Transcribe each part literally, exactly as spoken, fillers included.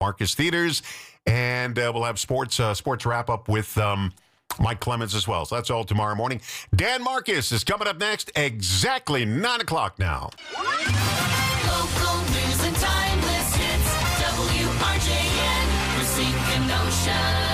Marcus Theaters, and uh, we'll have sports uh, sports wrap up with um, Mike Clemens as well. So that's all tomorrow morning. Dan Marcus is coming up next, exactly nine o'clock now. Local news and timeless hits. W R J N, Racine Kenosha.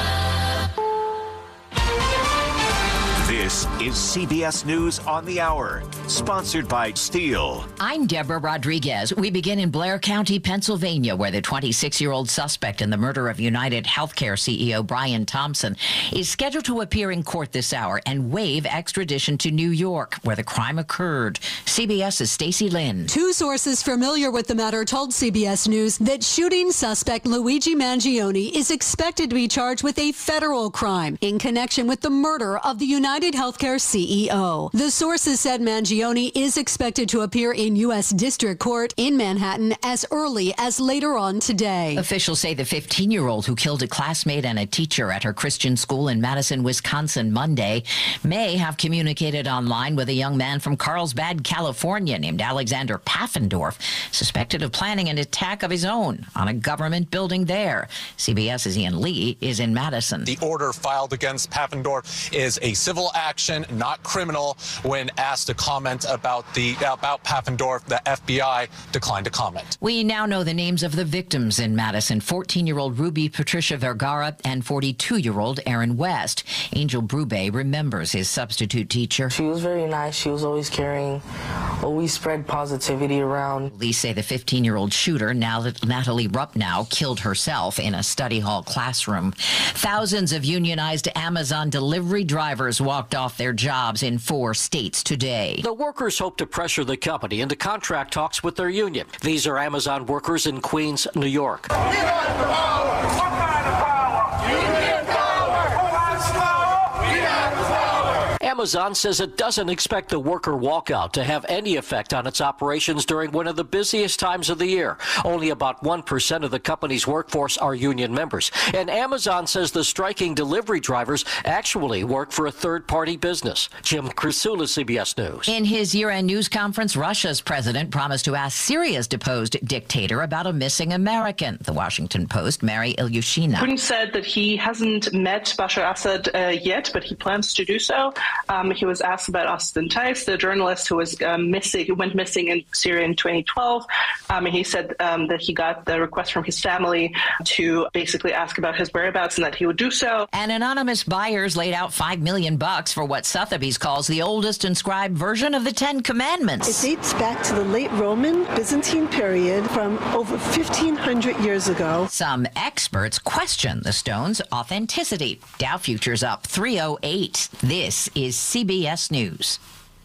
This is C B S News on the Hour, sponsored by Steel. I'm Deborah Rodriguez. We begin in Blair County, Pennsylvania, where the twenty-six-year-old suspect in the murder of United Healthcare C E O Brian Thompson is scheduled to appear in court this hour and waive extradition to New York, where the crime occurred. CBS's Stacey Lynn. Two sources familiar with the matter told C B S News that shooting suspect Luigi Mangione is expected to be charged with a federal crime in connection with the murder of the United Healthcare C E O. The sources said Mangione is expected to appear in U S District Court in Manhattan as early as later on today. Officials say the fifteen-year-old who killed a classmate and a teacher at her Christian school in Madison, Wisconsin Monday may have communicated online with a young man from Carlsbad, California named Alexander Paffendorf, suspected of planning an attack of his own on a government building there. CBS's Ian Lee is in Madison. The order filed against Paffendorf is a civil action, not criminal. When asked to comment about the about Paffendorf, the F B I declined to comment. We now know the names of the victims in Madison: fourteen-year-old Ruby Patricia Vergara and forty-two-year-old Aaron West. Angel Brube remembers his substitute teacher. She was very nice. She was always caring, always spread positivity around. Police say the fifteen-year-old shooter, now that Natalie Rupnow, killed herself in a study hall classroom. Thousands of unionized Amazon delivery drivers walked off their jobs in four states today. The workers hope to pressure the company into contract talks with their union. These are Amazon workers in Queens, New York. We want power. What kind of power? Union power. Who has power? We have the power. Amazon says it doesn't expect the worker walkout to have any effect on its operations during one of the busiest times of the year. Only about one percent of the company's workforce are union members. And Amazon says the striking delivery drivers actually work for a third-party business. Jim Krasula, C B S News. In his year-end news conference, Russia's president promised to ask Syria's deposed dictator about a missing American. The Washington Post, Mary Ilyushina. Putin said that he hasn't met Bashar Assad uh, yet, but he plans to do so. Um, he was asked about Austin Tice, the journalist who was um, missing, who went missing in Syria in twenty twelve. Um, and he said um, that he got the request from his family to basically ask about his whereabouts and that he would do so. And anonymous buyers laid out five million bucks for what Sotheby's calls the oldest inscribed version of the Ten Commandments. It dates back to the late Roman Byzantine period from over fifteen hundred years ago. Some experts question the stone's authenticity. Dow futures up three oh eight. This is C B S News.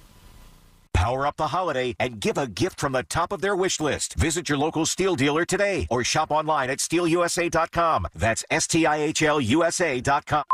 Power up the holiday and give a gift from the top of their wish list. Visit your local Steel dealer today or shop online at steel u s a dot com. That's S T I H L U S A dot com.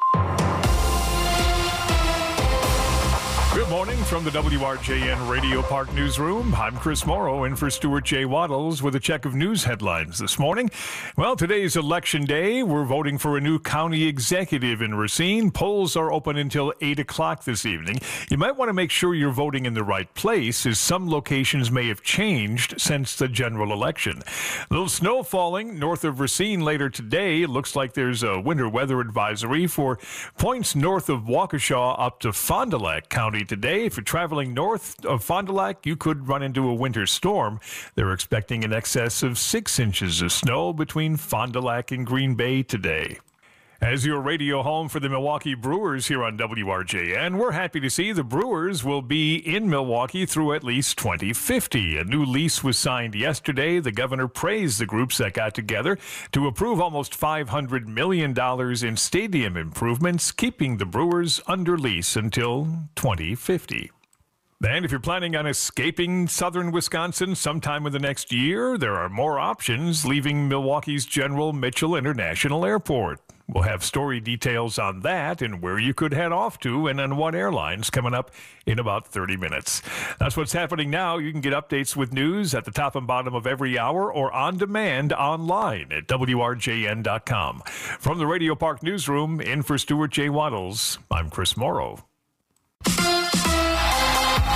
Good morning from the W R J N Radio Park Newsroom. I'm Chris Morrow in for Stuart J. Waddles with a check of news headlines this morning. Well, today's election day. We're voting for a new county executive in Racine. Polls are open until eight o'clock this evening. You might want to make sure you're voting in the right place, as some locations may have changed since the general election. A little snow falling north of Racine later today. It looks like there's a winter weather advisory for points north of Waukesha up to Fond du Lac County today. If you're traveling north of Fond du Lac, you could run into a winter storm. They're expecting in excess of six inches of snow between Fond du Lac and Green Bay today. As your radio home for the Milwaukee Brewers here on W R J N, we're happy to see the Brewers will be in Milwaukee through at least twenty fifty. A new lease was signed yesterday. The governor praised the groups that got together to approve almost five hundred million dollars in stadium improvements, keeping the Brewers under lease until twenty fifty. And if you're planning on escaping southern Wisconsin sometime in the next year, there are more options leaving Milwaukee's General Mitchell International Airport. We'll have story details on that and where you could head off to and on what airlines coming up in about thirty minutes. That's what's happening now. You can get updates with news at the top and bottom of every hour or on demand online at W R J N dot com. From the Radio Park Newsroom, in for Stuart J. Waddles, I'm Chris Morrow.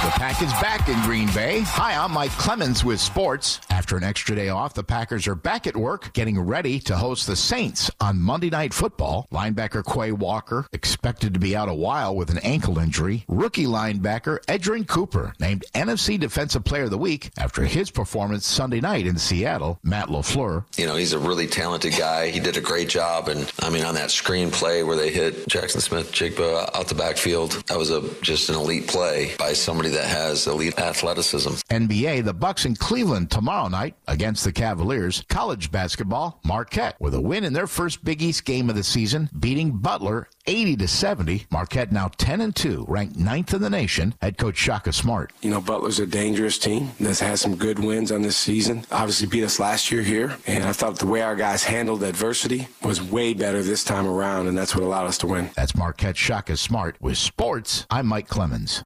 The Pack is back in Green Bay. Hi, I'm Mike Clemens with sports. After an extra day off, the Packers are back at work, getting ready to host the Saints on Monday Night Football. Linebacker Quay Walker expected to be out a while with an ankle injury. Rookie linebacker Edgerrin Cooper named N F C Defensive Player of the Week after his performance Sunday night in Seattle. Matt LaFleur. You know, he's a really talented guy. He did a great job. And, I mean, on that screen play where they hit Jackson Smith-Jigba out the backfield, that was a just an elite play by somebody that has elite athleticism. N B A, the Bucks in Cleveland tomorrow night against the Cavaliers. College basketball, Marquette with a win in their first Big East game of the season, beating Butler eighty to seventy. Marquette now ten and two, ranked ninth in the nation. Head coach Shaka Smart. You know, Butler's a dangerous team that's had some good wins on this season. Obviously beat us last year here, and I thought the way our guys handled adversity was way better this time around, and that's what allowed us to win. That's Marquette Shaka Smart. With sports, I'm Mike Clemens.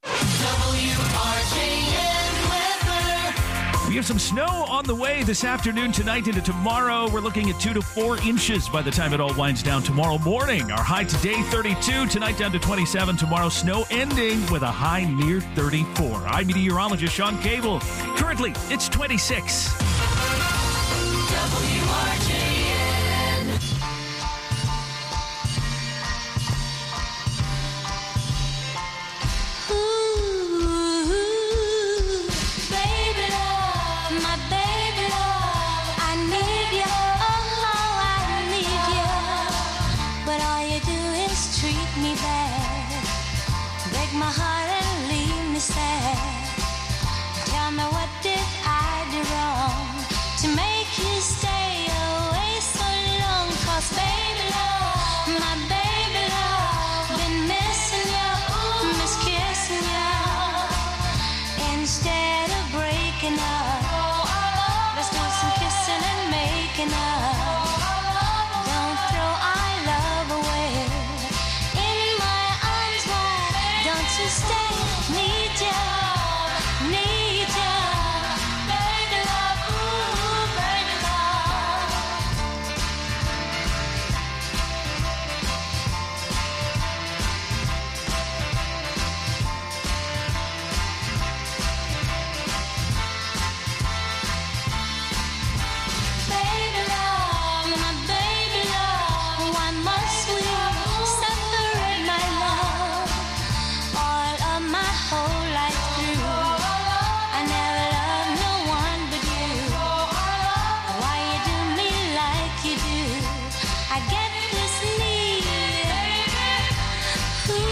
We have some snow on the way this afternoon, tonight, into tomorrow. We're looking at two to four inches by the time it all winds down tomorrow morning. Our high today, thirty-two. Tonight down to twenty-seven. Tomorrow, snow ending with a high near thirty-four. I'm meteorologist Sean Cable. Currently, it's twenty-six. W R J N. My heart and leave me sad. Tell me, what did I do wrong to make you stay away so long? 'Cause baby love, my baby love, been missing you, miss kissing you. Instead of breaking up, let's do some kissing and making up. Don't throw our love away. In my arms wide, don't you stay, need ya, need ya, baby love, ooh, baby love. Baby love, my baby love, why must we separate, my love? All of my whole life through, I never loved no one but you. Why you do me like you do? I get this need, ooh,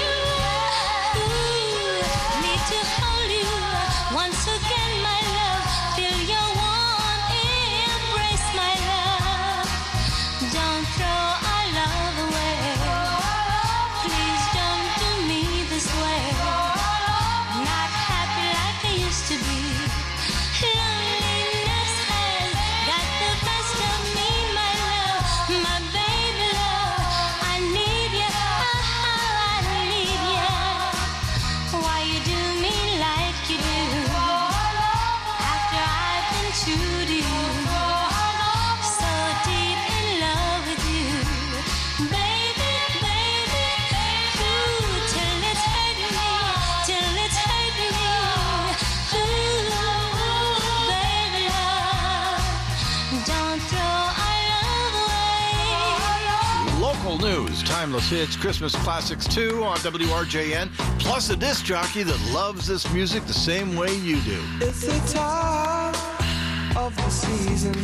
ooh, need to hold you once again, my love. Feel your warm embrace, my love. Don't throw our love away. Please don't do me this way. Not happy like I used to be. Loneliness has got the best of me, my love. My baby love, I need ya, oh, I need ya. Why you do me like you do? After I've been true to you, so deep in love with you, baby, baby, ooh, till it's hurt me, till it's hurt me, ooh, baby love, don't throw our love away. Local news, timeless hits, Christmas classics too on W R J N, plus a disc jockey that loves this music the same way you do. It's the time of the season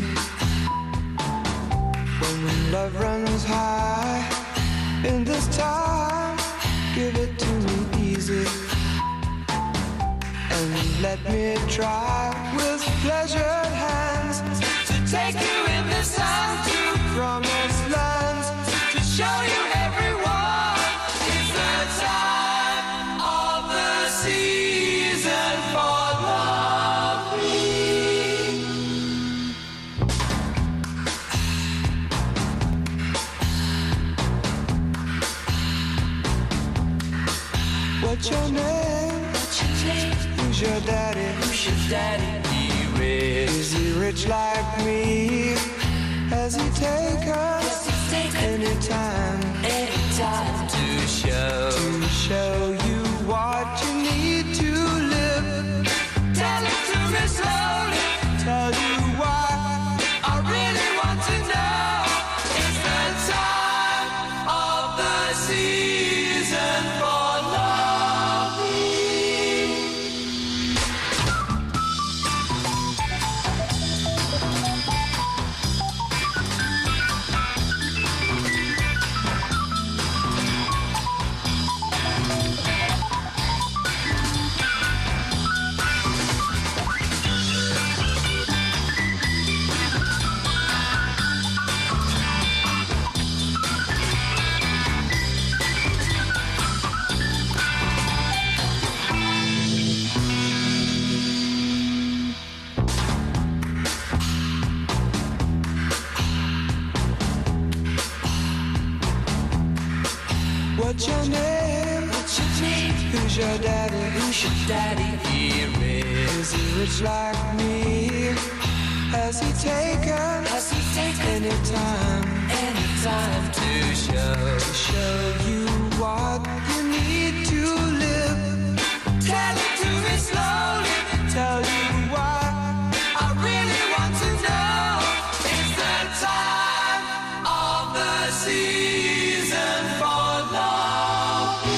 when love runs high. In this time, give it to me easy and let me try with pleasured hands to take you in the sun to promised lands, to show you everyone. It's the time of the season for loving. What's your name? What's your name? Who's your daddy? Who's your daddy? He rich. Is he rich like me? Has he take us anytime? Anytime to show to show you what you need to live. What's your name? What's your name? Who's your daddy? Who's your daddy? Here is. Is he rich like me? Has he taken? Has he taken any time? Any time to show to show you what you need to live? Tell it to me slowly. Tell you why. I really want to know. It's the time of the season for loving.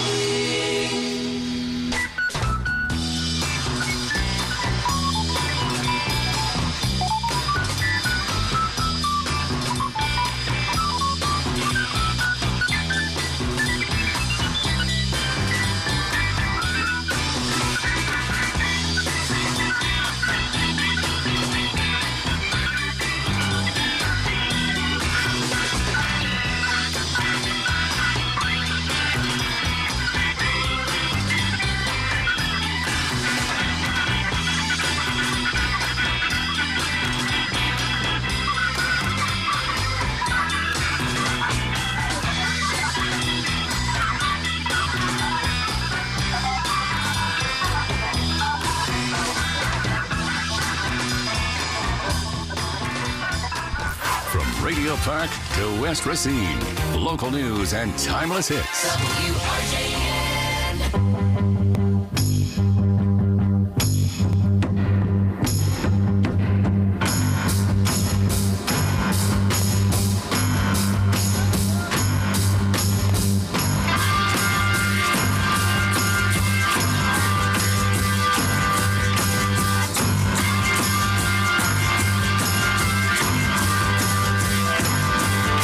Radio Park to West Racine. Local news and timeless hits. W R J N.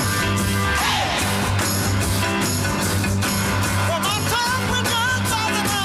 Well, my time we done,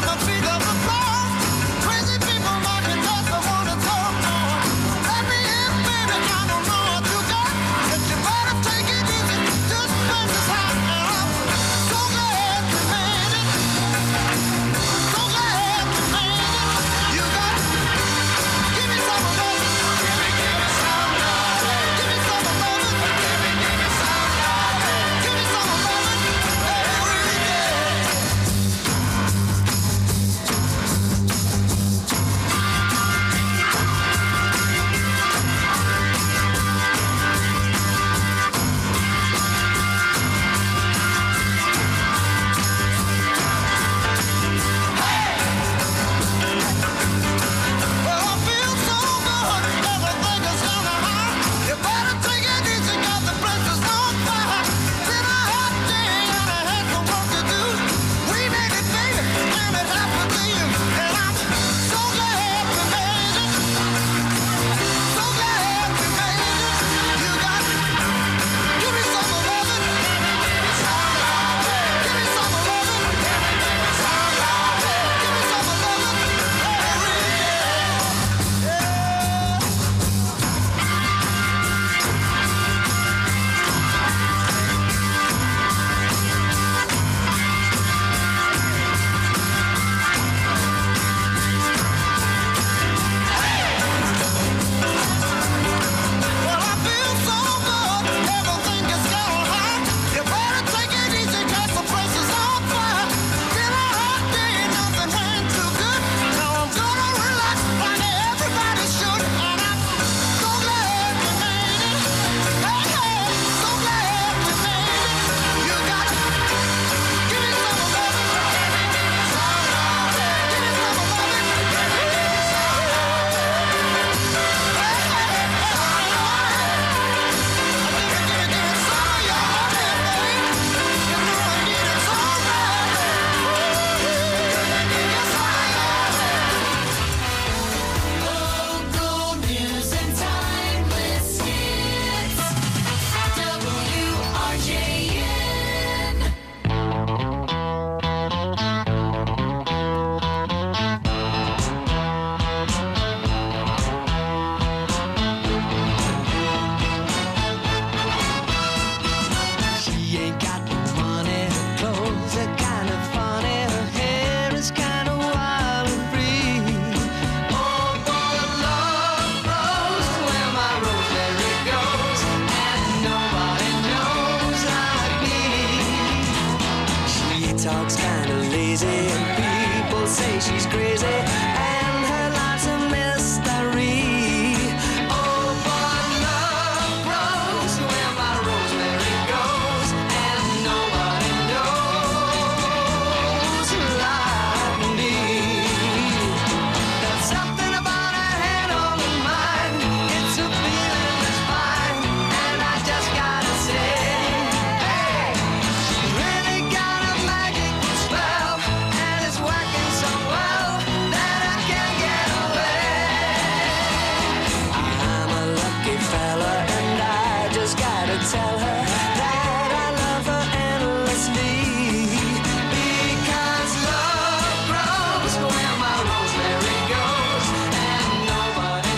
tell her that I love her endlessly. Because love grows where my rosemary goes, and nobody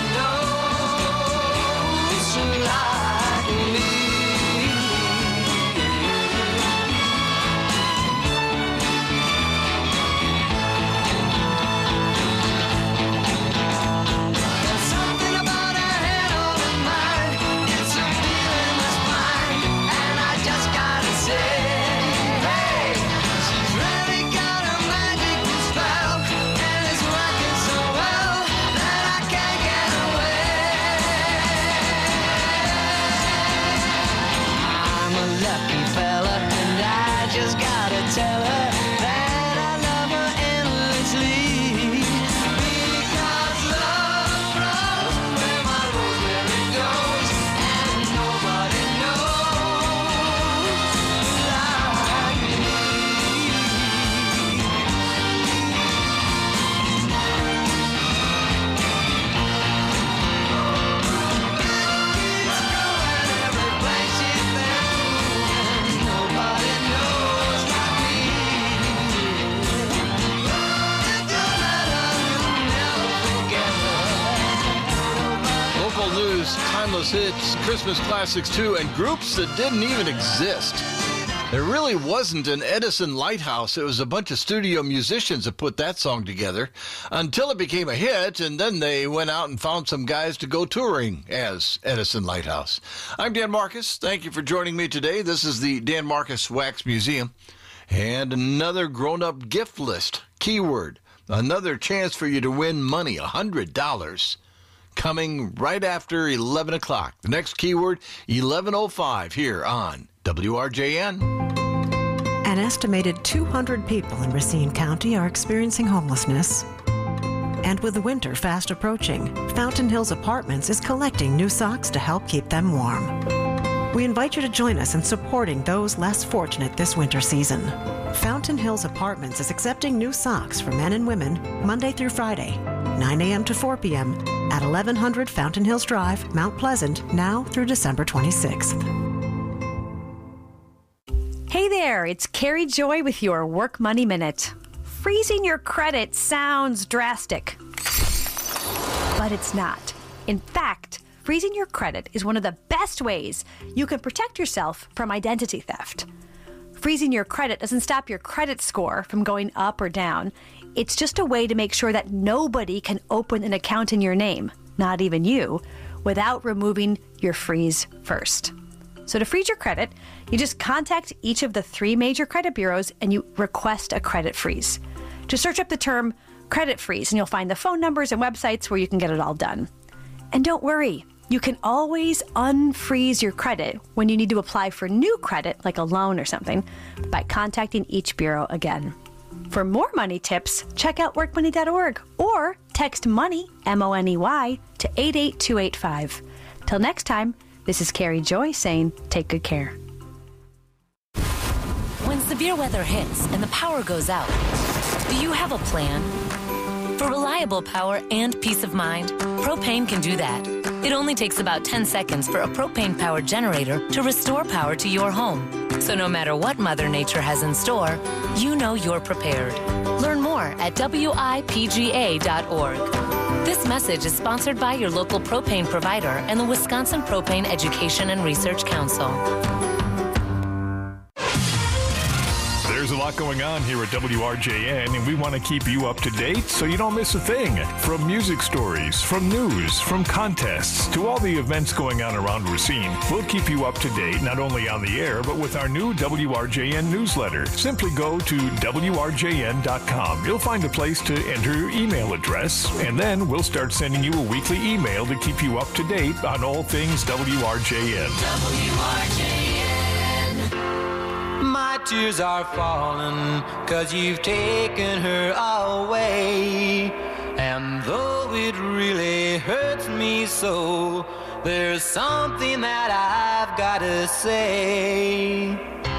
knows like me. There's something about her head over mine. It's a feeling that's mine, and I just gotta say, hey, she's really got a magical spell, and it's working so well that I can't get away. I'm a lucky fella, and I just gotta tell her that I love her endlessly. Because love grows where my rosemary goes, and nobody knows like me. Keeps going every place she's been, and nobody knows like me. If you met her, you'll never forget her. Local news, timeless hits, Christmas classics too, and groups that didn't even exist. There really wasn't an Edison Lighthouse. It was a bunch of studio musicians that put that song together until it became a hit, and then they went out and found some guys to go touring as Edison Lighthouse. I'm Dan Marcus. Thank you for joining me today. This is the Dan Marcus Wax Museum. And another grown-up gift list. Keyword, another chance for you to win money, one hundred dollars. Coming right after eleven o'clock. The next keyword, eleven oh five, here on W R J N. An estimated two hundred people in Racine County are experiencing homelessness. And with the winter fast approaching, Fountain Hills Apartments is collecting new socks to help keep them warm. We invite you to join us in supporting those less fortunate this winter season. Fountain Hills Apartments is accepting new socks for men and women Monday through Friday, nine a.m. to four p.m. at eleven hundred Fountain Hills Drive, Mount Pleasant, now through December twenty-sixth. Hey there, it's Carrie Joy with your Work Money Minute. Freezing your credit sounds drastic, but it's not. In fact, freezing your credit is one of the best ways you can protect yourself from identity theft. Freezing your credit doesn't stop your credit score from going up or down. It's just a way to make sure that nobody can open an account in your name, not even you, without removing your freeze first. So to freeze your credit, you just contact each of the three major credit bureaus and you request a credit freeze. Just search up the term credit freeze and you'll find the phone numbers and websites where you can get it all done. And don't worry, you can always unfreeze your credit when you need to apply for new credit, like a loan or something, by contacting each bureau again. For more money tips, check out work money dot org or text MONEY, M O N E Y, to eight eight two eight five. Till next time, this is Carrie Joy saying, take good care. When severe weather hits and the power goes out, do you have a plan? For reliable power and peace of mind, Propane can do that. It only takes about ten seconds for a propane-powered generator to restore power to your home. So no matter what Mother Nature has in store, you know you're prepared. Learn more at W I P G A dot org. This message is sponsored by your local propane provider and the Wisconsin Propane Education and Research Council. There's a lot going on here at W R J N, and we want to keep you up to date so you don't miss a thing. From music stories, from news, from contests, to all the events going on around Racine, we'll keep you up to date not only on the air, but with our new W R J N newsletter. Simply go to W R J N dot com. You'll find a place to enter your email address, and then we'll start sending you a weekly email to keep you up to date on all things W R J N. W R J N. My tears are falling, cause you've taken her away. And though it really hurts me so, there's something that I've gotta say.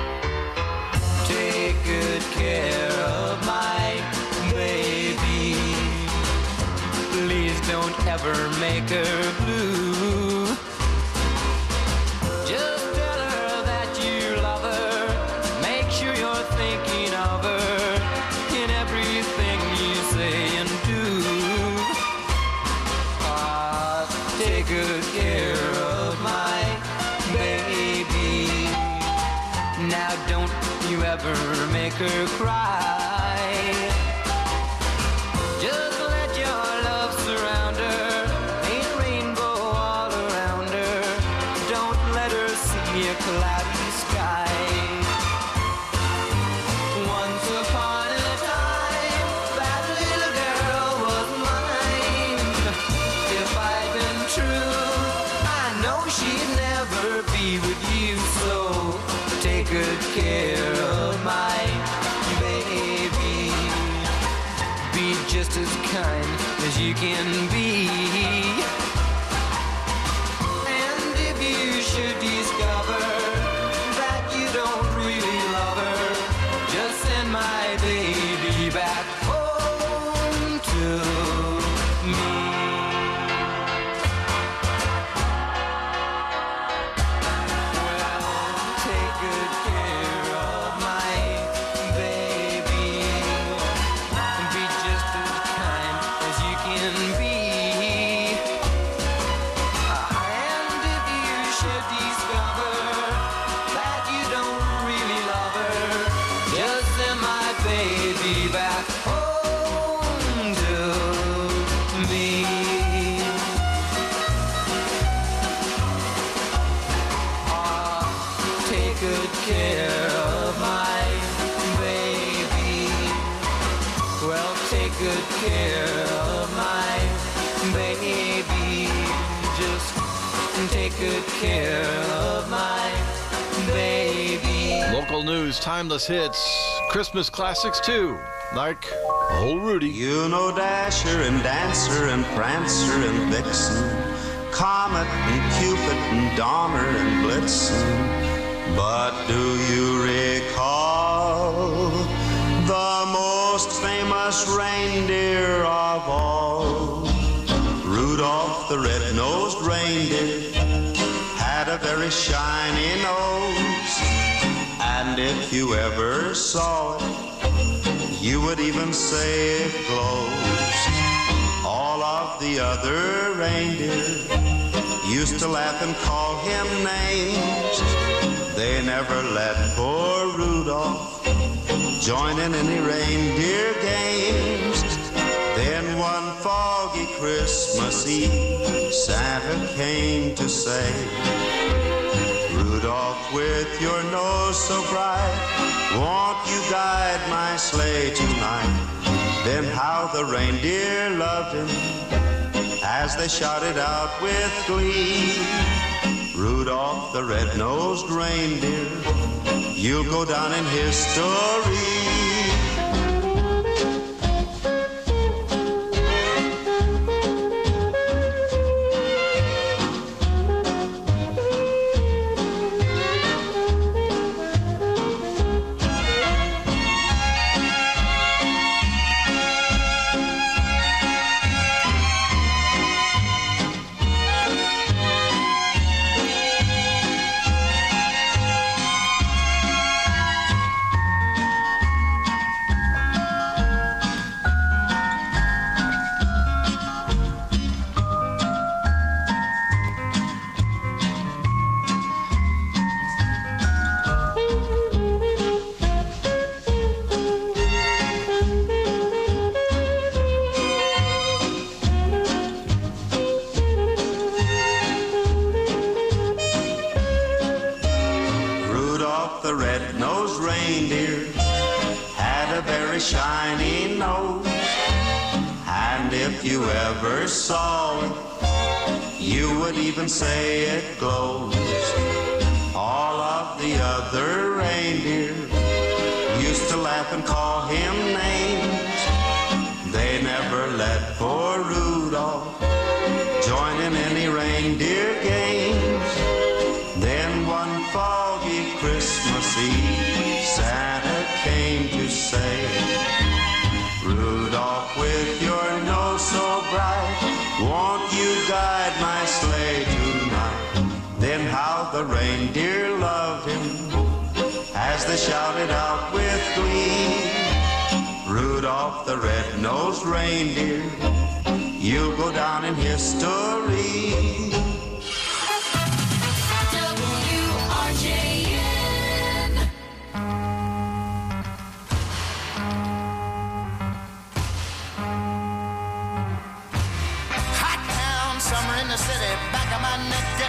Take good care of my baby. Please don't ever make her blue. Just tell her never make her cry. Just let your love surround her, paint a rainbow all around her. Don't let her see a cloudy sky. Once upon a time, that little girl was mine. If I'd been true, I know she'd never be with you. So take good care of my baby. Be just as kind as you can be. And if you should discover that you don't really love her, just send my baby back home to me. Take good care of my baby. Be just as kind as you can be. And if you should discover that you don't really love her, just send my baby back home to me. Take good care of my baby. Well, take good care of my baby. Just take good care of my baby. Local news, timeless hits, Christmas classics too, like Old Rudy. You know Dasher and Dancer and Prancer and Vixen, Comet and Cupid and Donner and Blitzen. But do you recall the most famous reindeer of all? Rudolph the red-nosed reindeer had a very shiny nose, and if you ever saw it, you would even say it glows. All of the other reindeer used to laugh and call him names. They never let poor Rudolph join in any reindeer games. Then one foggy Christmas Eve, Santa came to say, Rudolph, with your nose so bright, won't you guide my sleigh tonight? Then how the reindeer loved him as they shouted out with glee, Rudolph the red-nosed reindeer, you'll go down in history. The red-nosed reindeer had a very shiny nose, and if you ever saw it, you would even say it glows. All of the other reindeer used to laugh and call him names. They never let poor Rudolph join in any reindeer games. Then one foggy Christmas Eve, Santa came to say, Rudolph, with your nose so bright, won't you guide my sleigh tonight? Then how the reindeer loved him as they shouted out with glee, Rudolph the red-nosed reindeer, you'll go down in history. W R J N.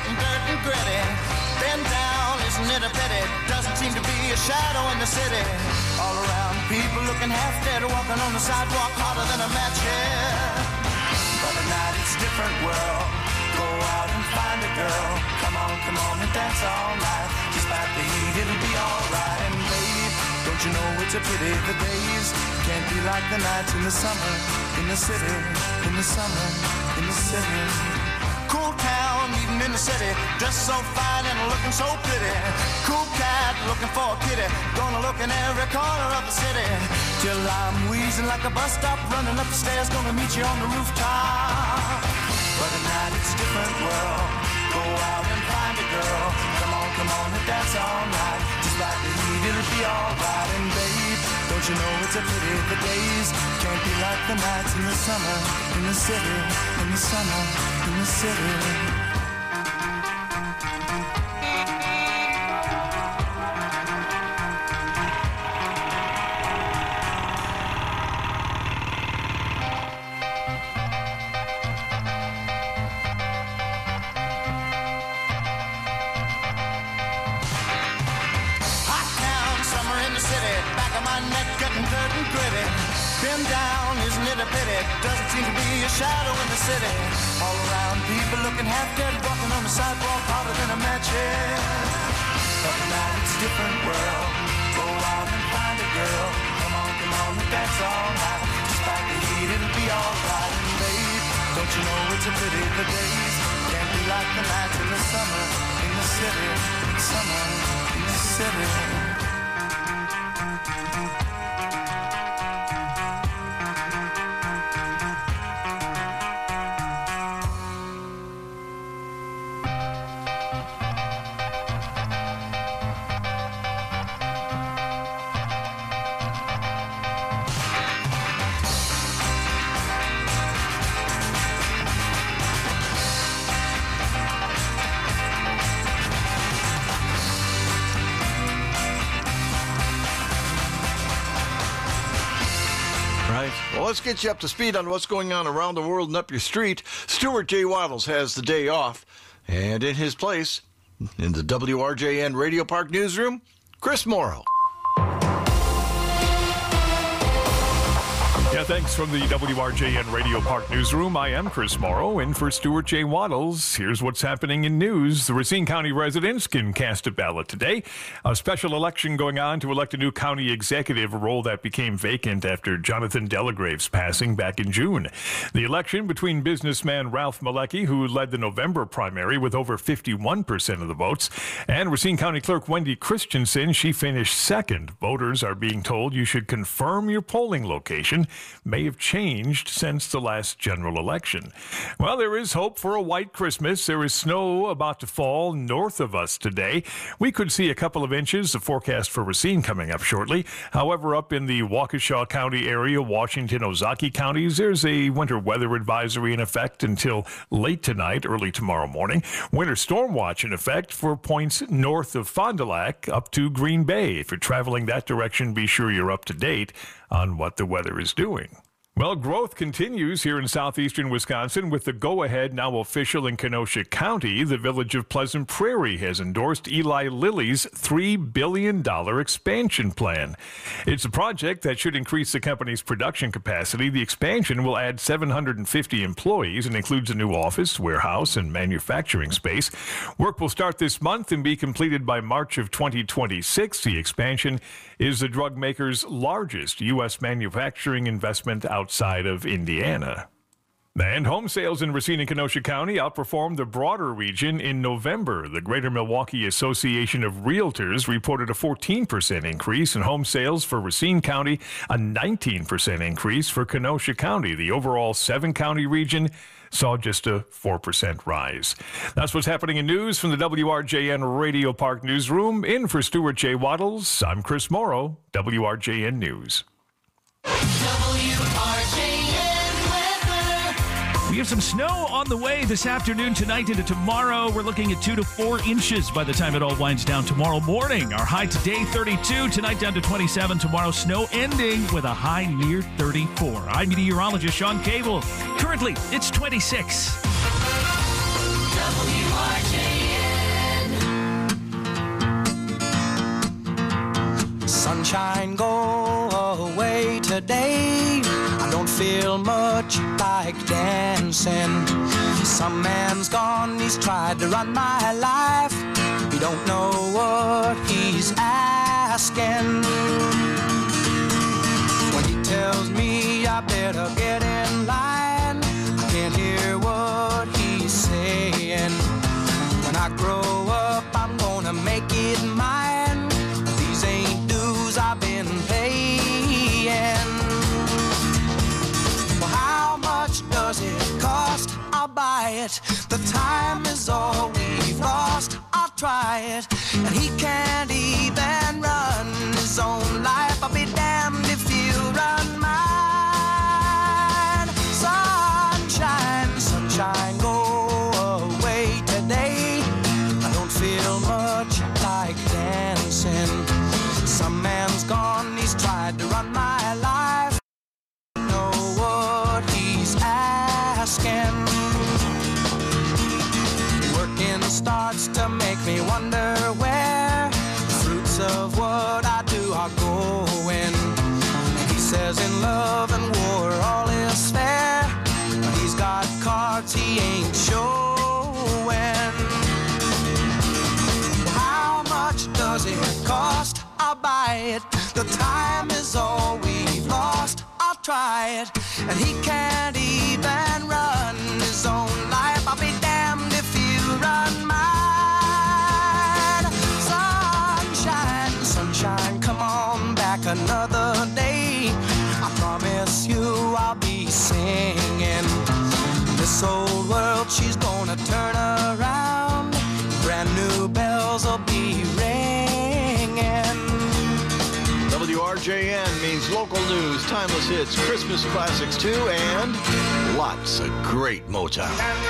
getting dirt and gritty. Been down, isn't it a pity? Doesn't seem to be a shadow in the city. All around, people looking half dead, walking on the sidewalk harder than a match here. But at night it's a different world. Go out and find a girl. Come on, come on and dance all night. Despite the heat, it'll be alright. And babe, don't you know it's a pity the days can't be like the nights in the summer, in the city, in the summer, in the city. Cool town, meeting in the city, dressed so fine and looking so pretty. Cool cat, looking for a kitty, gonna look in every corner of the city. Till I'm wheezing like a bus stop, running up the stairs, gonna meet you on the rooftop. But at night it's a different world. Go out and find a girl. Come on, come on and dance all night. Just like the heat, it'll be alright. And babe, don't you know it's a pity the days can't be like the nights in the summer, in the city, in the summer, in the city. Been down, isn't it a pity? Doesn't seem to be a shadow in the city. All around, people looking half dead, walking on the sidewalk harder than a match here. But now it's a different world. Go out and find a girl. Come on, come on and dance all night. Despite the heat, it'll be alright. And babe, don't you know it's a pity the days can't be like the nights in the summer, in the city, summer, in the city. Well, let's get you up to speed on what's going on around the world and up your street. Stuart J. Waddles has the day off. And in his place, in the W R J N Radio Park newsroom, Chris Morrow. Yeah, thanks from the W R J N Radio Park newsroom. I am Chris Morrow, in for Stuart J. Waddles. Here's what's happening in news. The Racine County residents can cast a ballot today. A special election going on to elect a new county executive, a role that became vacant after Jonathan Delagrave's passing back in June. The election between businessman Ralph Malecki, who led the November primary with over fifty-one percent of the votes, and Racine County Clerk Wendy Christensen. She finished second. Voters are being told you should confirm your polling location. May have changed since the last general election. Well, there is hope for a white Christmas. There is snow about to fall north of us today. We could see a couple of inches. The forecast for Racine coming up shortly. However, up in the Waukesha County area, Washington, Ozaukee counties, there's a winter weather advisory in effect until late tonight, early tomorrow morning. Winter storm watch in effect for points north of Fond du Lac up to Green Bay. If you're traveling that direction, be sure you're up to date on what the weather is doing. Well, growth continues here in southeastern Wisconsin with the go-ahead now official in Kenosha County. The village of Pleasant Prairie has endorsed Eli Lilly's three billion dollars expansion plan. It's a project that should increase the company's production capacity. The expansion will add seven hundred fifty employees and includes a new office, warehouse, and manufacturing space. Work will start this month and be completed by March of twenty twenty-six. The expansion is the drug maker's largest U S manufacturing investment outside of Indiana. And home sales in Racine and Kenosha County outperformed the broader region in November. The Greater Milwaukee Association of Realtors reported a fourteen percent increase in home sales for Racine County, a nineteen percent increase for Kenosha County. The overall seven-county region saw just a four percent rise. That's what's happening in news from the W R J N Radio Park newsroom. In for Stuart J. Waddles, I'm Chris Morrow, W R J N News. W R J N weather. We have some snow on the way this afternoon, tonight into tomorrow. We're looking at two to four inches by the time it all winds down tomorrow morning. Our high today, thirty-two. Tonight down to twenty-seven. Tomorrow, snow ending with a high near thirty-four. I'm meteorologist Sean Cable. Currently, it's twenty-six. W R J N Sunshine, go away today. I don't feel much like dancing. Some man's gone, he's tried to run my life. He don't know what he's asking. When he tells me I better get in line, I can't hear what he's saying. When I grow up, I'm gonna make it mine. These ain't dues I've been paying. Well, how much does it cost? I'll buy it. The time is all we've lost. I'll try it. And he can't even run his own life. I'll be damned if he'll run mine. Sunshine, sunshine, go away today. I don't feel much like dancing. Some man's gone, he's tried to run my life. Know what he's asking. Working starts to make me wonder where the fruits of what I do are going. He says in love and war all is fair, but he's got cards he ain't showing. How much does it cost? I'll buy it. The time is all we've lost. I'll try it. And he can't even run his own life. I'll be damned if he'll run mine. Sunshine, sunshine, come on back another day. I promise you I'll be singing. This old world, she's gonna turn around. Brand new bells will be ringing. W R J N means local news, timeless hits, Christmas classics too, and lots of great Motown.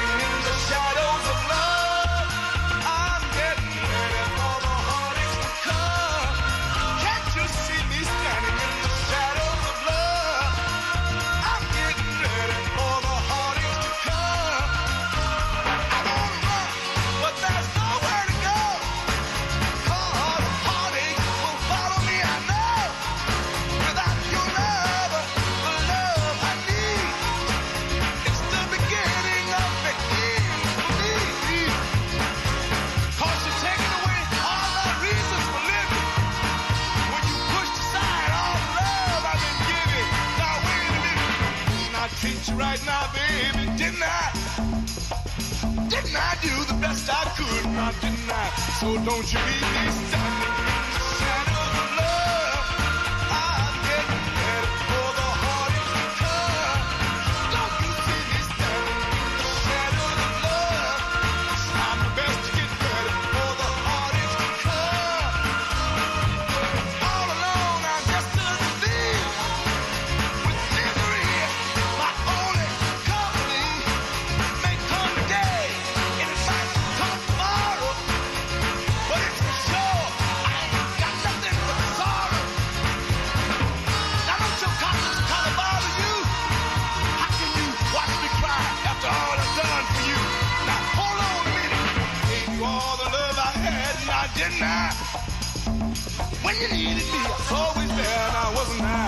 Right now, baby, didn't I? Didn't I do the best I could? Now, didn't I? So don't you leave me standing in the shadows of love. I'm getting ready for the heartache to come. Don't you see me standing in the shadows of love? I'm the best to get ready for the heartache to come. All alone, I'm just a thief with misery. My only company may come today, and it might come tomorrow, but it's for sure I ain't got nothing but sorrow. Now don't your conscience kind of bother you? How can you watch me cry after all I've done for you? Now hold on a minute, gave you all the love I had, now didn't I? When you needed me, I was always there, now wasn't I?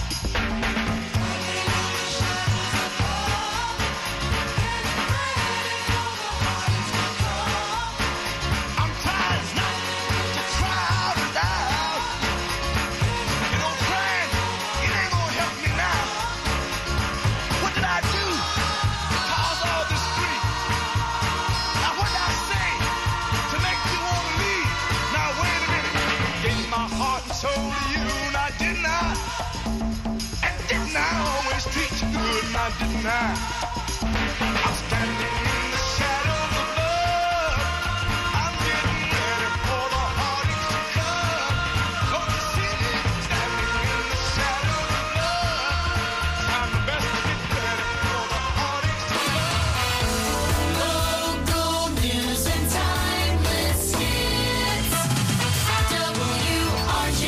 Didn't I? I'm standing in the shadows of love. I'm getting ready for the heartaches to come. Don't you see me standing in the shadows of love? I'm the best to get ready for the heartaches to come. Local news and timeless hits. W R J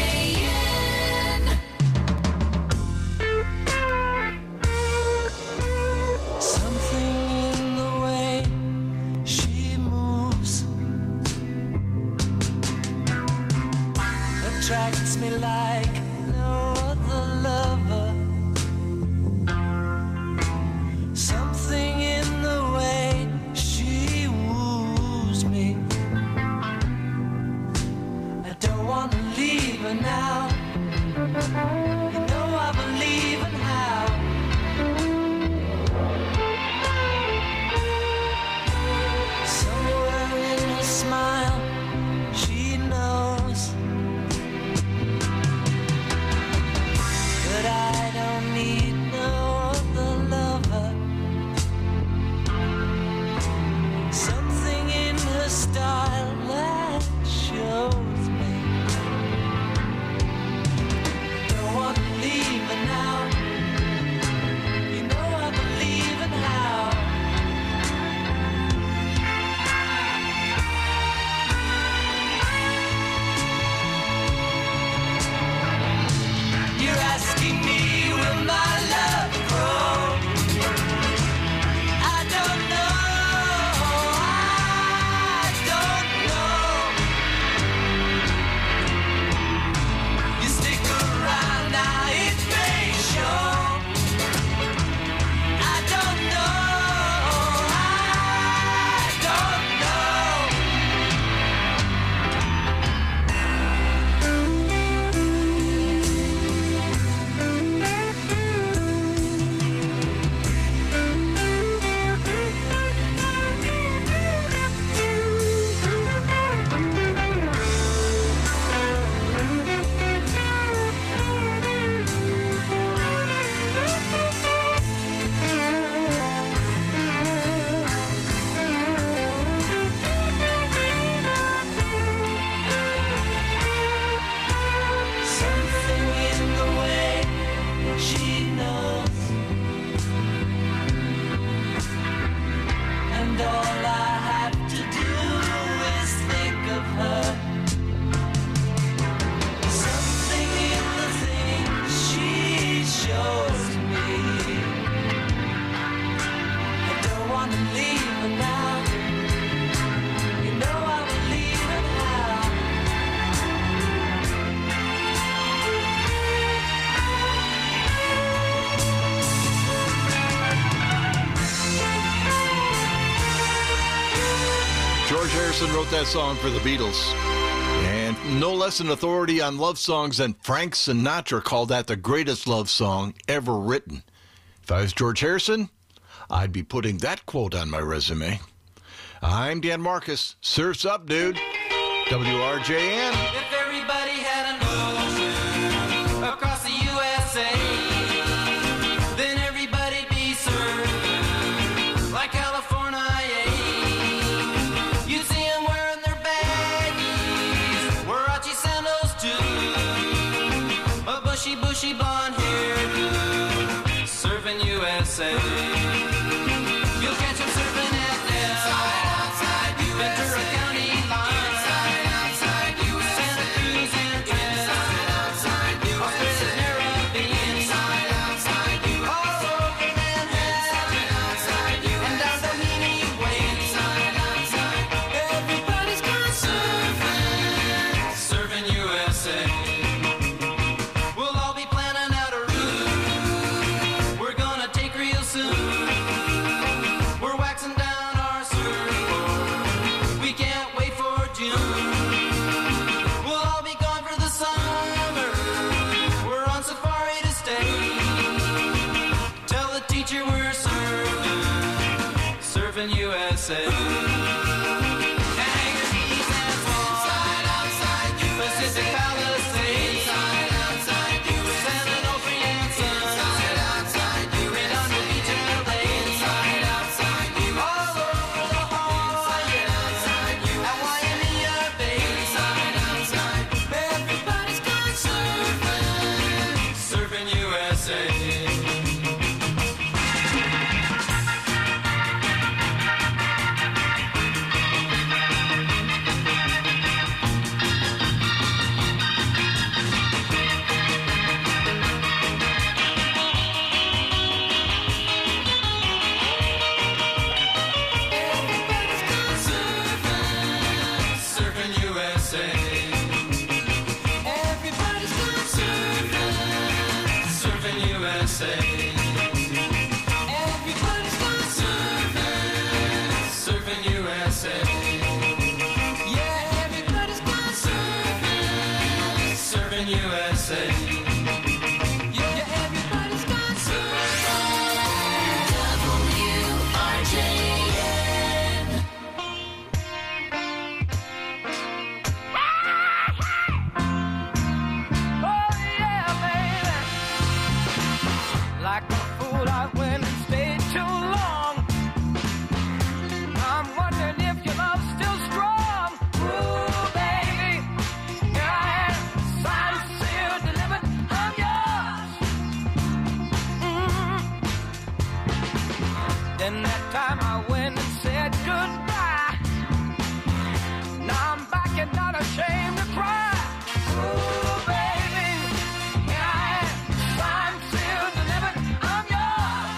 N. attracts me like no other lover. Something in the way she woos me. I don't want to leave her now. You know I believe in how. Somewhere in her smile, she knows that I don't need no other lover. Something in her style that shows me. Don't want to leave her now. You know I believe in how. You're asking me, will my love grow? I don't know, I don't know. You stick around now, it may show. I don't know, I don't Something in the way she knows, and all I have to do is think of her. Something in the things she shows me. I don't want to leave her now. You know I believe in how. George Harrison wrote that song for the Beatles. And no less an authority on love songs than Frank Sinatra called that the greatest love song ever written. If I was George Harrison, I'd be putting that quote on my resume. I'm Dan Marcus. Surf's up, dude. W R J N. If everybody had an ocean across the U S A, then everybody'd be served like California. You'd see them wearing their baggies, Warachi sandals too, a bushy, bushy blonde hairdo, surfing U S A. You'll catch them surfing at Nell, Ventura County line, Santa Cruz and Trent, Australia's Caribbean, all over Manhattan, and down Doheny Way. Everybody's gone surfing, surfing U S A. We'll all be planning out a route we're gonna take real soon. We're waxing down our surfboard, we can't wait for June. We'll all be gone for the summer, we're on safari to stay. Tell the teacher we're surfing, surfing U S A. Hangar Keys and Swan, Pacific Palisades, San Onofre and Sun, Redondo Beach and L A, all over La Jolla, at Waimea Bay. Everybody's gone surfing, surfing U S A. S A. Everybody's gone surfing, surfing U S A. Yeah, everybody's gone surfing, surfing U S A. Yeah, everybody's gone surfing. W R J N. Oh yeah, baby. Like a fool, I went and stayed too long. I'm wondering if your love's still strong. Ooh, baby, here I am, signed, sealed, delivered. I'm yours. Mm. Then that time I went and said goodbye. Now I'm back and not ashamed to cry. Ooh, baby, here I am, signed, sealed, delivered. I'm yours.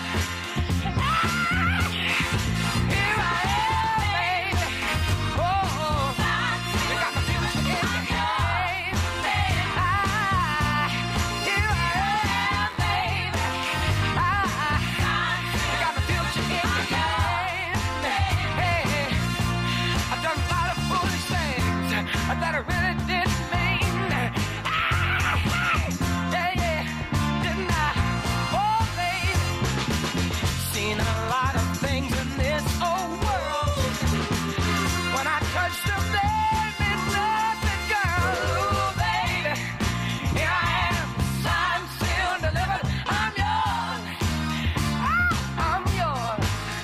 Here I am, baby. Oh, you got my feelings in your hand. Ah, here I am, baby. Ah, you got my feelings in your hand. Hey, I've done a lot of foolish things that I really didn't mean. Ah, yeah, yeah, didn't I? Oh, baby, seen a lot of things in this old world. When I touch them, there means nothing, girl. Ooh, baby, here I am, signed, sealed, delivered. I'm yours. Ah, I'm yours.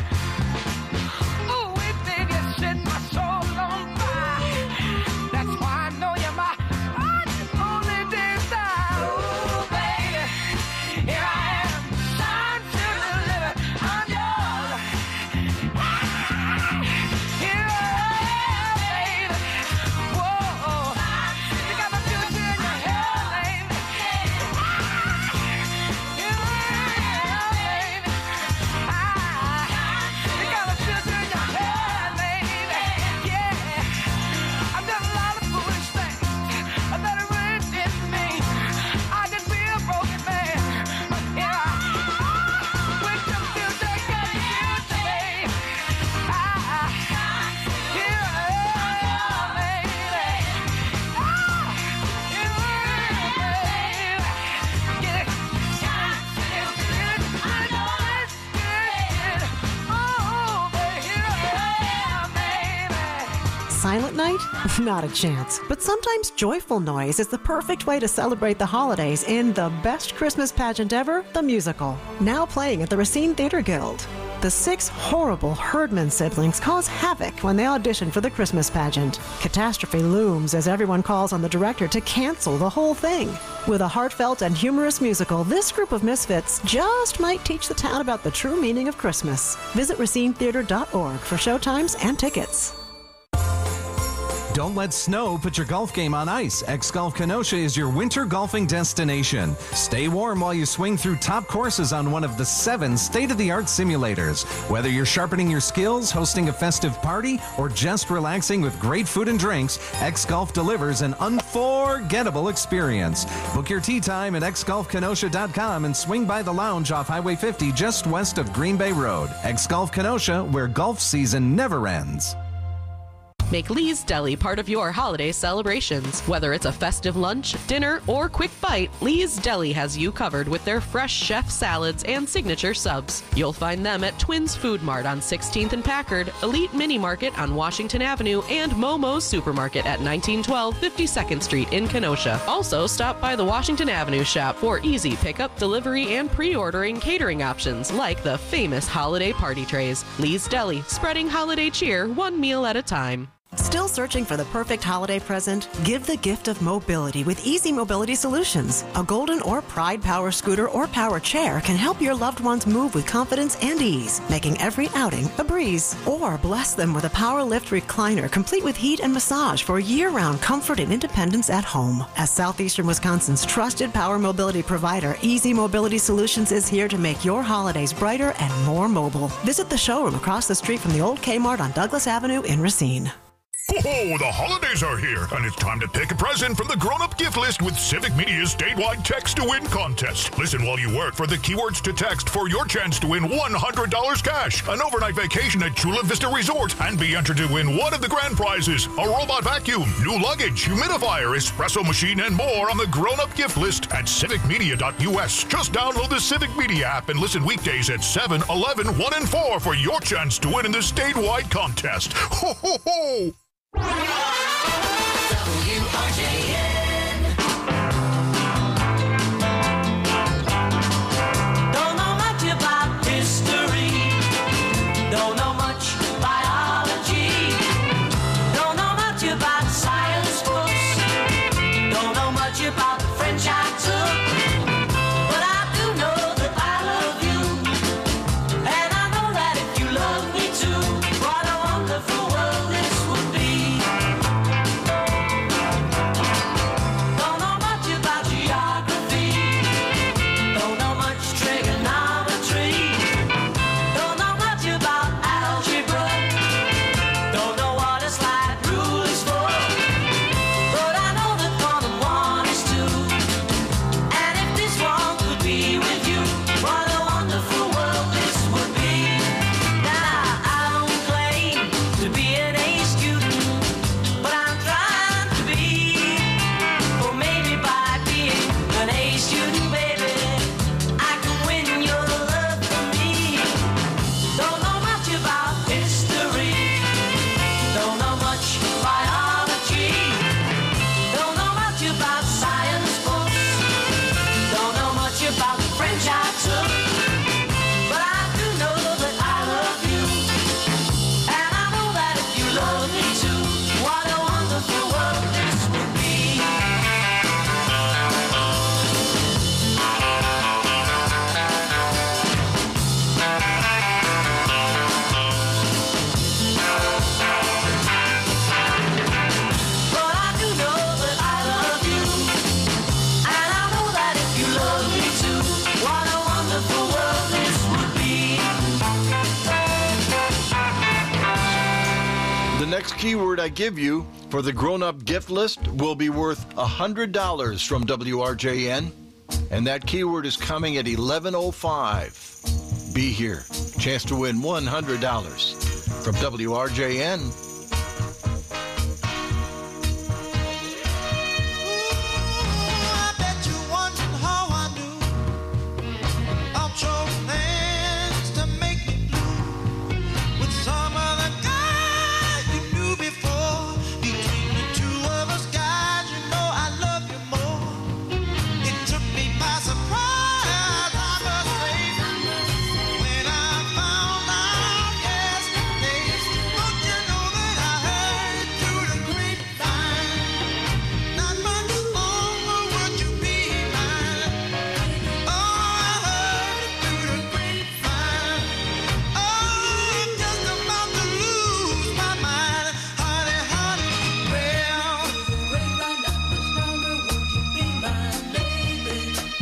Ooh, we baby, you set my soul on fire. That's why I know you're my only desire. Ooh, baby, here I am, signed, sealed, delivered. I'm yours. Ah, here I am, baby. Whoa, you got my future in your hand, baby. Ah, here I am, baby. Ah, you got my future in your hand, baby. Yeah, I've done a lot of foolish things that I really didn't mean. I could be a broken man, but here I am with the future, got the future, baby. Ah, here I am, baby. Ah, here I am, baby. Get it, get it, get it. I know it's good. Oh, baby, here I am, baby. Silent night? Not a chance. But sometimes joyful noise is the perfect way to celebrate the holidays in the best Christmas pageant ever, the musical. Now playing at the Racine Theater Guild. The six horrible Herdman siblings cause havoc when they audition for the Christmas pageant. Catastrophe looms as everyone calls on the director to cancel the whole thing. With a heartfelt and humorous musical, this group of misfits just might teach the town about the true meaning of Christmas. Visit racine theater dot org for showtimes and tickets. Don't let snow put your golf game on ice. X-Golf Kenosha is your winter golfing destination. Stay warm while you swing through top courses on one of the seven state-of-the-art simulators. Whether you're sharpening your skills, hosting a festive party, or just relaxing with great food and drinks, X-Golf delivers an unforgettable experience. Book your tee time at x golf kenosha dot com and swing by the lounge off Highway fifty just west of Green Bay Road. X-Golf Kenosha, where golf season never ends. Make Lee's Deli part of your holiday celebrations. Whether it's a festive lunch, dinner, or quick bite, Lee's Deli has you covered with their fresh chef salads and signature subs. You'll find them at Twins Food Mart on sixteenth and Packard, Elite Mini Market on Washington Avenue, and Momo's Supermarket at nineteen twelve fifty-second Street in Kenosha. Also, stop by the Washington Avenue shop for easy pickup, delivery, and pre-ordering catering options like the famous holiday party trays. Lee's Deli, spreading holiday cheer one meal at a time. Still searching for the perfect holiday present? Give the gift of mobility with Easy Mobility Solutions. A Golden or Pride power scooter or power chair can help your loved ones move with confidence and ease, making every outing a breeze. Or bless them with a power lift recliner complete with heat and massage for year-round comfort and independence at home. As Southeastern Wisconsin's trusted power mobility provider, Easy Mobility Solutions is here to make your holidays brighter and more mobile. Visit the showroom across the street from the old Kmart on Douglas Avenue in Racine. Oh, the holidays are here, and it's time to pick a present from the grown-up gift list with Civic Media's statewide Text to Win contest. Listen while you work for the keywords to text for your chance to win one hundred dollars cash, an overnight vacation at Chula Vista Resort, and be entered to win one of the grand prizes, a robot vacuum, new luggage, humidifier, espresso machine, and more on the grown-up gift list at civic media dot U S. Just download the Civic Media app and listen weekdays at seven, eleven, one, and four for your chance to win in the statewide contest. Ho, ho, ho! W R J N. Don't know much about history. Don't know much biology. Don't know much about science books. Don't know much about the French I took. But I do know that I love you. And I know that if you love me too, what a wonderful world this would be. Don't know much about geography. Don't know much trigonometry. Don't know much about algebra. Don't know what a slide rule is for. But I know that one and one is two. And if this one could be with you, what a wonderful world this would be. Now I don't claim to be an A student, but I'm trying to be. Or maybe by being an A student, baby, I can win your love for me. Don't know much about history. Don't know much biology. Don't know much about science books. Don't know much about the French I took. But I do know that I love you. And I know that if you love me too, what a wonderful world this would be. But I do know that I love you. And I know that if you love me too, what a wonderful world this would be. The next keyword I give you for the grown-up gift list will be worth one hundred dollars from W R J N, and that keyword is coming at eleven oh five. Be here. Chance to win one hundred dollars from W R J N. I bet you're wondering how I knew I chose plans to make me blue with some other guy you knew before. Between the two of us, guys, you know I love you more. It took me by surprise, I must say, when I found out yesterday. Don't you know that I heard it through the grapevine? Not much longer would you be mine. Oh, I heard it through the grapevine. Oh, I'm just about to lose my mind. Honey, honey, well, grapevine, not much longer would you be mine, baby.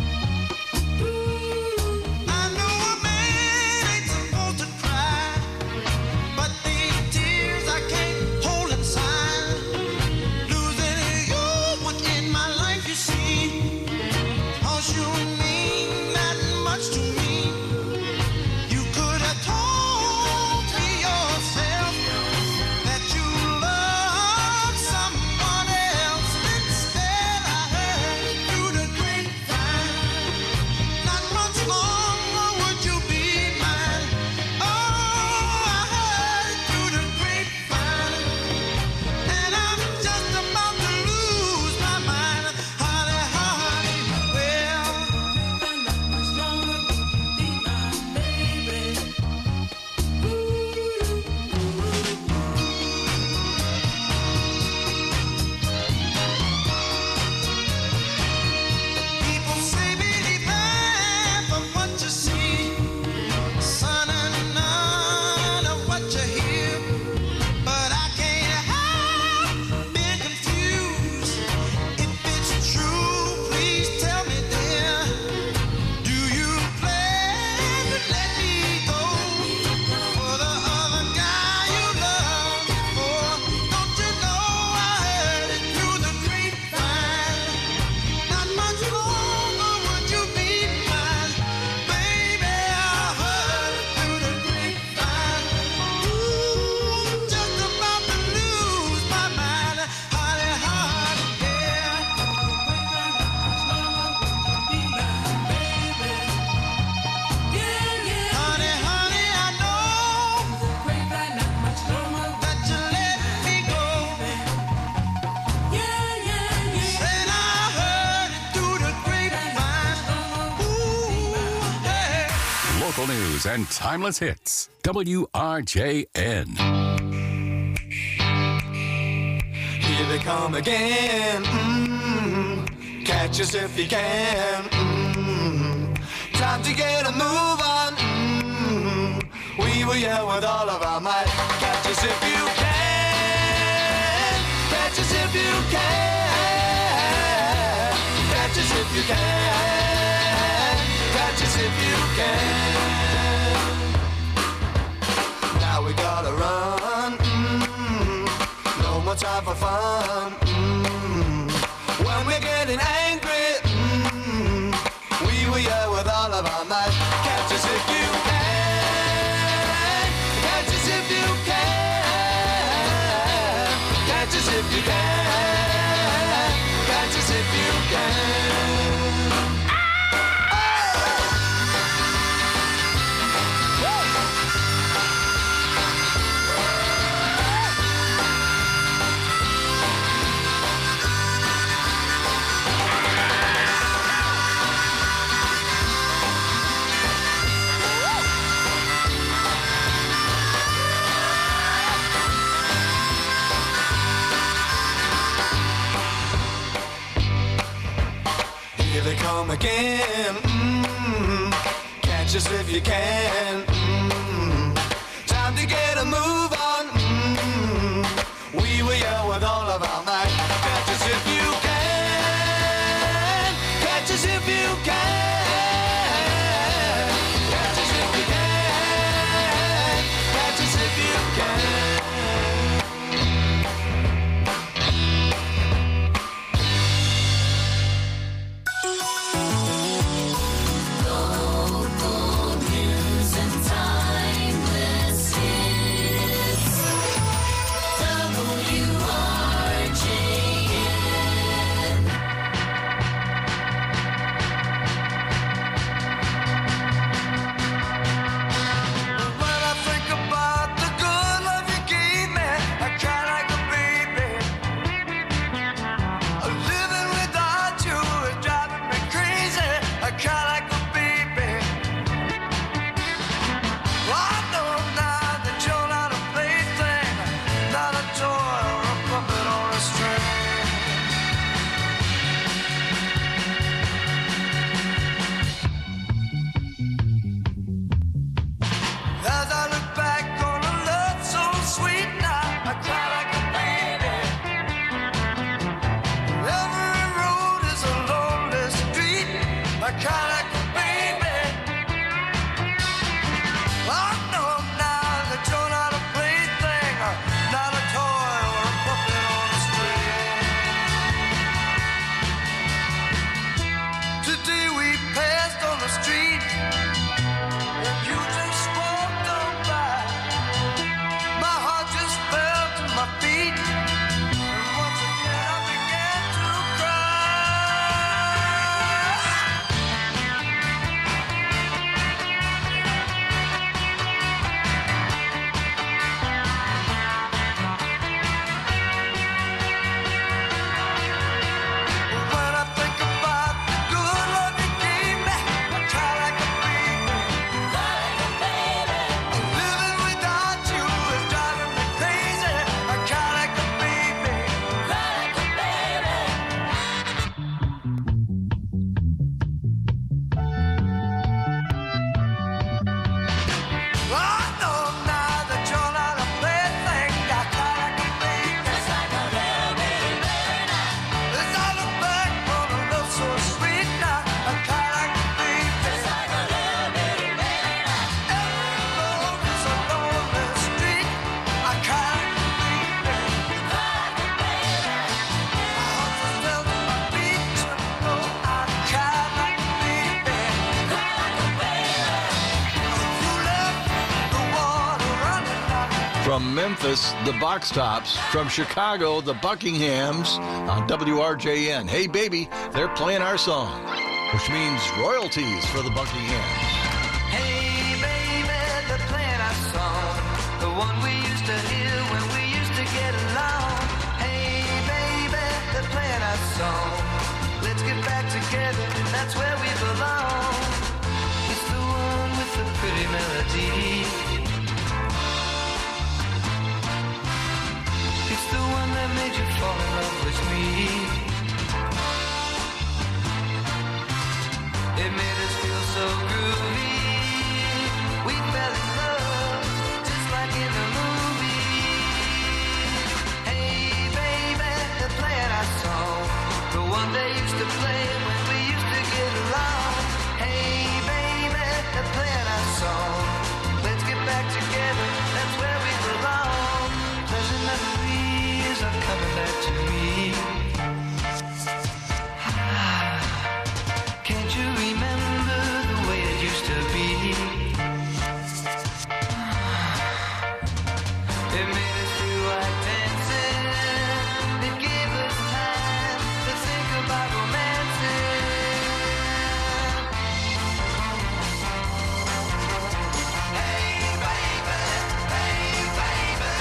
I know a man ain't supposed to cry, but these tears I can't hold inside. Losing you would end my life, you see. 'Cause you mean that much to me. You could have told me yourself that you love someone else. Instead, I heard it through the grapevine. Not much longer would you be mine. Oh, I heard it through the grapevine. And I'm just about to lose my mind. Honey, honey, well, Local news and timeless hits. W R J N. Here they come again. Mm-hmm. Catch us if you can. Mm-hmm. Time to get a move on. Mm-hmm. We will yell with all of our might. Catch us if you can. Catch us if you can. Catch us if you can. Catch us if you can. Now we gotta run. Mm-hmm. No more time for fun. Mm-hmm. When we're getting angry, mm-hmm. we will yell with all of our might. Catch us if you can. Catch us if you can. Catch us if you can. Catch us if you can. Here they come again. Mm-hmm. Catch us if you can. Mm-hmm. Time to get a move on. Mm-hmm. We will yell with all of our might. Catch us if you can. Catch us if you can. Catch us if you can. Catch us if you can. From Memphis, the Box Tops. From Chicago, the Buckinghams on W R J N. Hey, baby, they're playing our song, which means royalties for the Buckinghams. Hey, baby, they're playing our song, the one we used to hear when we used to get along. Hey, baby, they're playing our song. Let's get back together, that's where we belong. It's the one with the pretty melody. It's the one that made you fall in love with me. It made us feel so groovy. We fell in love, just like in a movie. Hey baby, they're playing our song, the one they used to play when we used to get along. Hey baby, they're playing our song. Let's get back together, that's where we belong. Pleasant memories are coming back to me. Can't you remember the way it used to be? It made us feel like dancing. It gave us time to think about romancing. Hey baby, hey baby.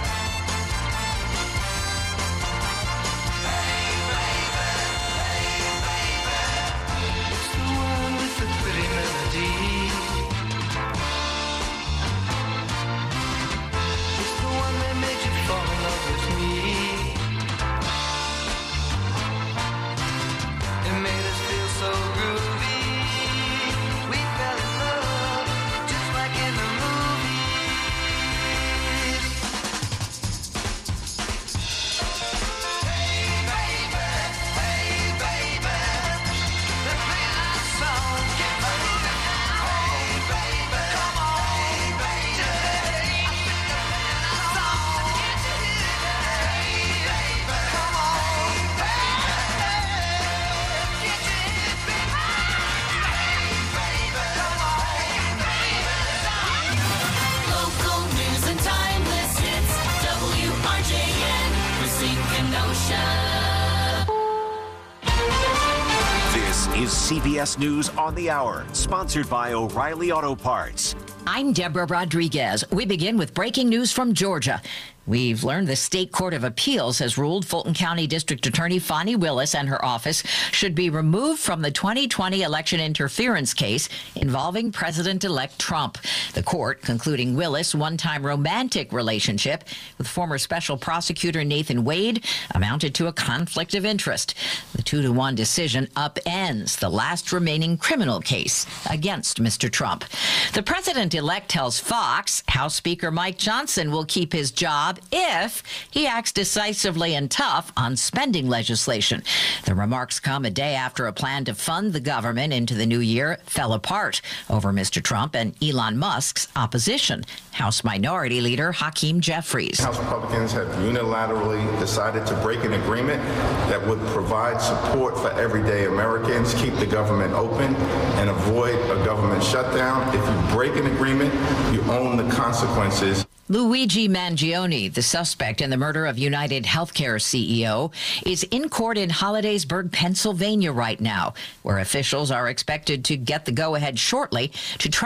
Hey baby, hey baby. It's the one with the pretty melody. It's the one that made you fall in love with me. It made us feel so groovy. We fell in love, just like in the movies. Hey baby, hey baby. They're playing our song. Get moving now. Hey baby, come on. Hey baby, I think they're playing our song. Can't you hear that? Hey baby, come on. Hey baby, can't you hear it, baby? Hey baby, come on. Hey baby. Local news and timeless hits. W R J N, Racine Kenosha. This is C B S News on the Hour, sponsored by O'Reilly Auto Parts. I'm Deborah Rodriguez. We begin with breaking news from Georgia. We've learned the State Court of Appeals has ruled Fulton County District Attorney Fonnie Willis and her office should be removed from the twenty twenty election interference case involving President-elect Trump. The court concluding Willis' one-time romantic relationship with former Special Prosecutor Nathan Wade amounted to a conflict of interest. The two to one decision upends the last remaining criminal case against Mister Trump. The president-elect tells Fox House Speaker Mike Johnson will keep his job if he acts decisively and tough on spending legislation. The remarks come a day after a plan to fund the government into the new year fell apart over Mister Trump and Elon Musk's opposition. House Minority Leader Hakeem Jeffries. House Republicans have unilaterally decided to break an agreement that would provide support for everyday Americans, keep the government open, and avoid a government shutdown. If you break an agreement, you own the consequences. Luigi Mangione, the suspect in the murder of United Healthcare C E O, is in court in Hollidaysburg, Pennsylvania right now, where officials are expected to get the go-ahead shortly to try